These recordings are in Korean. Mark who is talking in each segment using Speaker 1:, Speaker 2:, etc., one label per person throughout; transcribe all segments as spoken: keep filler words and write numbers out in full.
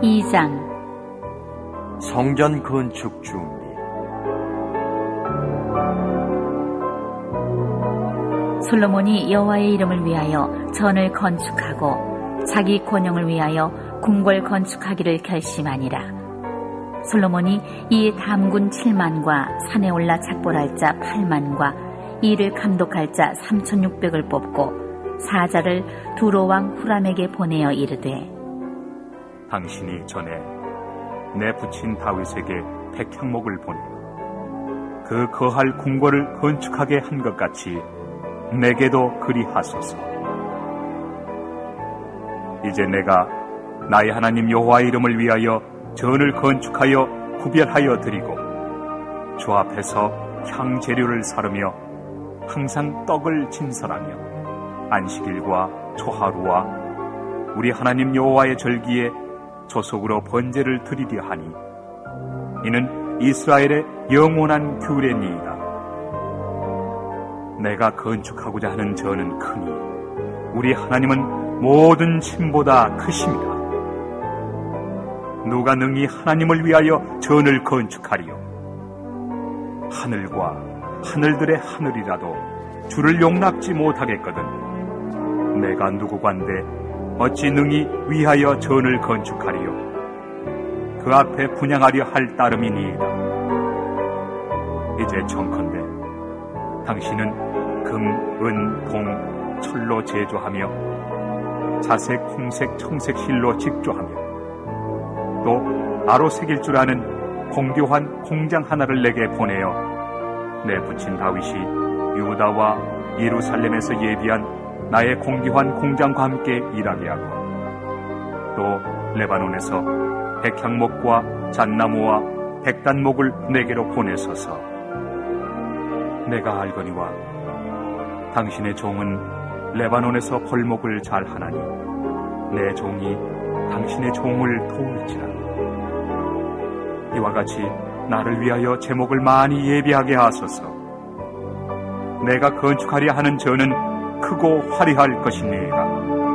Speaker 1: 이 장.
Speaker 2: 성전 건축 준비.
Speaker 1: 솔로몬이 여호와의 이름을 위하여 전을 건축하고 자기 권영을 위하여 궁궐 건축하기를 결심하니라. 솔로몬이 이 담군 칠만과 산에 올라 작벌할 자 팔만과 이를 감독할 자 삼천육백을 뽑고 사자를 두로왕 후람에게 보내어 이르되,
Speaker 3: 당신이 전에 내 부친 다윗에게 백향목을 보내어 그 거할 궁궐을 건축하게 한 것 같이 내게도 그리하소서. 이제 내가 나의 하나님 여호와의 이름을 위하여 전을 건축하여 구별하여 드리고 주 앞에서 향재료를 사르며 항상 떡을 진설하며 안식일과 초하루와 우리 하나님 여호와의 절기에 조속으로 번제를 드리려 하니 이는 이스라엘의 영원한 규례니이다. 내가 건축하고자 하는 전은 크니 우리 하나님은 모든 신보다 크심이라. 누가 능히 하나님을 위하여 전을 건축하리요? 하늘과 하늘들의 하늘이라도 주를 용납지 못하겠거든. 내가 누구관데 어찌 능히 위하여 전을 건축하리요? 그 앞에 분향하려 할 따름이니이다. 이제 청컨대 당신은 금, 은, 동, 철로 제조하며 자색, 홍색, 청색 실로 직조하며 또 아로 새길 줄 아는 공교한 공장 하나를 내게 보내어 내 부친 다윗이 유다와 예루살렘에서 예비한 나의 공교한 공장과 함께 일하게 하고 또 레바논에서 백향목과 잣나무와 백단목을 내게로 보내소서. 내가 알거니와 당신의 종은 레바논에서 벌목을 잘 하나니 내 종이 당신의 종을 도울지라. 이와 같이 나를 위하여 제목을 많이 예비하게 하소서. 내가 건축하려 하는 전은 크고 화려할 것이니이다.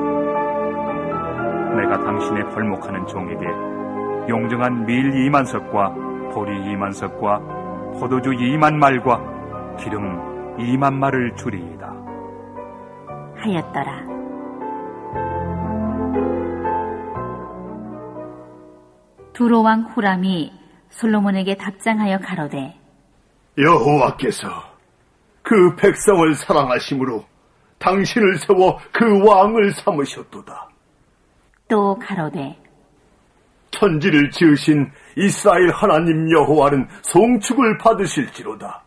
Speaker 3: 내가 당신의 벌목하는 종에게 용정한 밀 이만 석과 보리 이만 석과 포도주 이만 말과 기름 이만 말을 주리이다
Speaker 1: 하였더라. 두로왕 후람이 솔로몬에게 답장하여 가로되,
Speaker 4: 여호와께서 그 백성을 사랑하심으로 당신을 세워 그 왕을 삼으셨도다.
Speaker 1: 또 가로되,
Speaker 4: 천지를 지으신 이스라엘 하나님 여호와는 송축을 받으실지로다.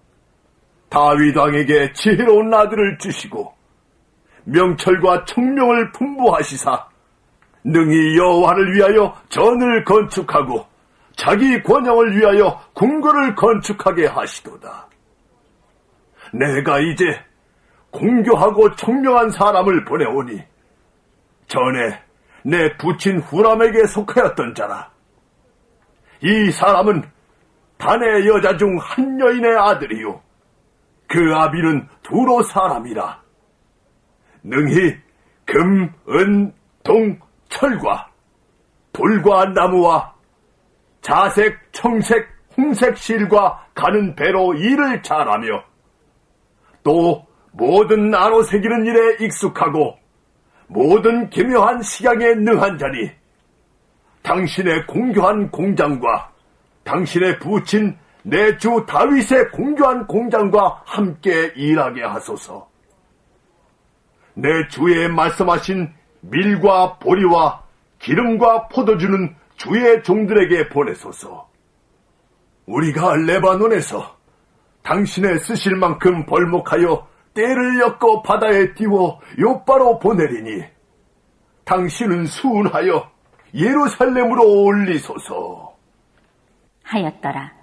Speaker 4: 다윗 왕에게 지혜로운 아들을 주시고 명철과 총명을 풍부하시사 능히 여호와를 위하여 전을 건축하고 자기 권영을 위하여 궁궐을 건축하게 하시도다. 내가 이제 공교하고 총명한 사람을 보내오니 전에 내 부친 후람에게 속하였던 자라. 이 사람은 단의 여자 중 한 여인의 아들이요 그 아비는 두로 사람이라. 능히 금, 은, 동, 철과 돌과 나무와 자색, 청색, 홍색 실과 가는 배로 일을 잘하며 또 모든 나로 새기는 일에 익숙하고 모든 기묘한 식양에 능한 자니 당신의 공교한 공장과 당신의 부친 내 주 다윗의 공교한 공장과 함께 일하게 하소서. 내 주의 말씀하신 밀과 보리와 기름과 포도주는 주의 종들에게 보내소서. 우리가 레바논에서 당신의 쓰실 만큼 벌목하여 때를 엮어 바다에 띄워 요바로 보내리니 당신은 수운하여 예루살렘으로 올리소서
Speaker 1: 하였더라.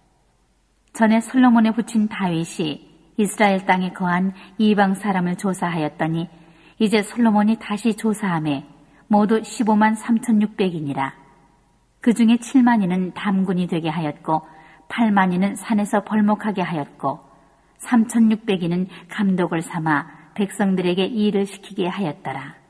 Speaker 1: 전에 솔로몬의 부친 다윗이 이스라엘 땅에 거한 이방 사람을 조사하였더니 이제 솔로몬이 다시 조사하매 모두 십오만 삼천육백이니라. 그 중에 칠만이는 담군이 되게 하였고 팔만이는 산에서 벌목하게 하였고 삼천육백이는 감독을 삼아 백성들에게 일을 시키게 하였더라.